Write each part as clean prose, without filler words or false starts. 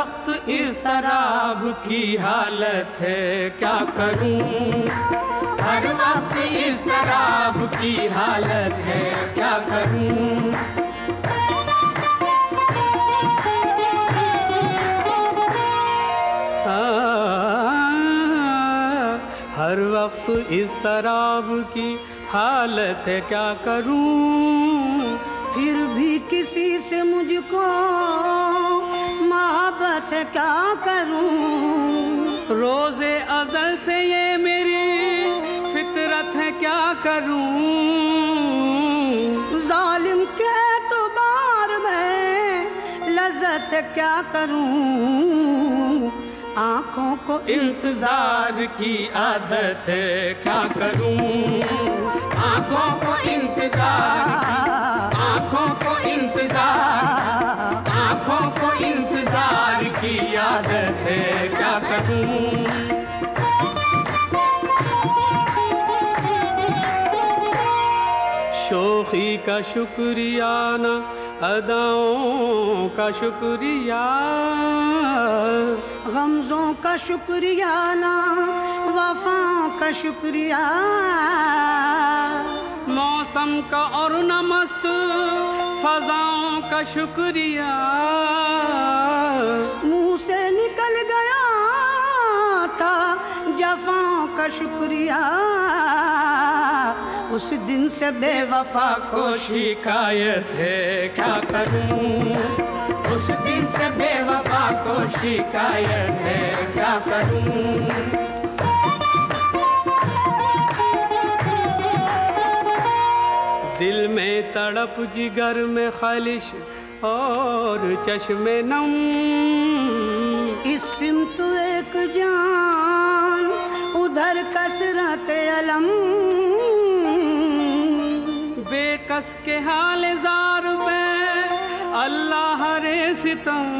وقت اضطراب کی حالت ہے کیا کروں، ہر وقت اضطراب کی حالت ہے کیا کروں. ہر وقت اضطراب کی حالت ہے کیا کروں، پھر بھی کسی سے مجھ کو محبت ہے کیا کروں، روز ازل سے یہ میری فطرت ہے کیا کروں. ظالم کے اعتبار میں لذت ہے کیا کروں، آنکھوں کو انتظار کی عادت ہے کیا کروں، آنکھوں کو انتظار کی، آنکھوں کو انتظار، آنکھوں کو انتظار کی عادت ہے کیا کروں. شوخی کا شکریہ نہ اداؤں کا شکریہ، غمزوں کا شکریہ نہ وفاؤں کا شکریہ، موسم کا اور نہ مست فضاؤں کا شکریہ. منہ سے نکل گیا تھا جفاؤں کا شکریہ، اس دن سے بے وفا کو شکایت ہے کیا کروں، اس دن سے بے وفا کو شکایت ہے کیا کروں. دل میں تڑپ جگر میں خلش اور چشم نم، اس سمت ایک جان ادھر کثرت علم، بے کس کے حال زار پہ اللہ رے ستم،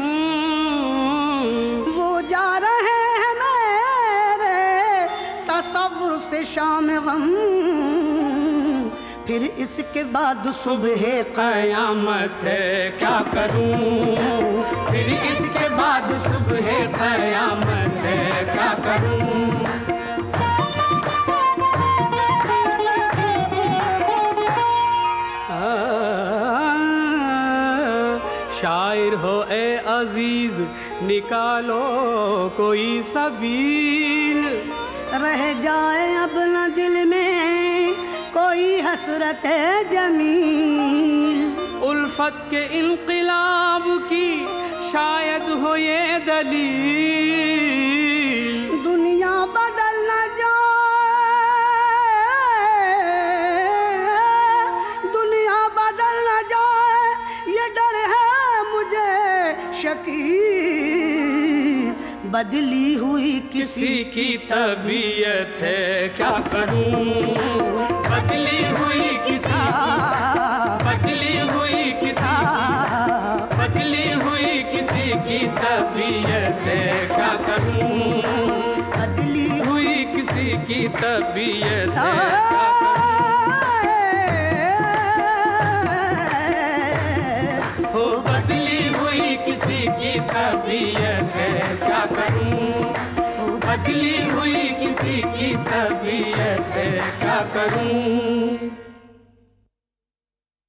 وہ جا رہے ہیں میرے تصور سے شام غم، پھر اس کے بعد صبح قیامت ہے کیا کروں، پھر اس کے بعد صبح قیامت ہے کیا کروں. شاعر ہو اے عزیز نکالو کوئی سبیل، رہ جائے اب نہ دل میں کوئی حسرت جمیل، الفت کے انقلاب کی شاید ہو یہ دلیل، دنیا بدل نہ جائے، دنیا بدل نہ جائے یہ ڈر ہے مجھے شکیل، بدلی ہوئی کسی کی طبیعت ہے کیا کروں، بدلی ہوئی کسی، بدلی ہوئی کسی، بدلی ہوئی کسی کی طبیعت ہے کیا کروں، بدلی ہوئی کسی کی طبیعت ہے ہو، بدلی ہوئی کسی کی طبیعت ہے کیا کروں، بدلی ہوئی کسی کی طبیعت ہے کیا کروں.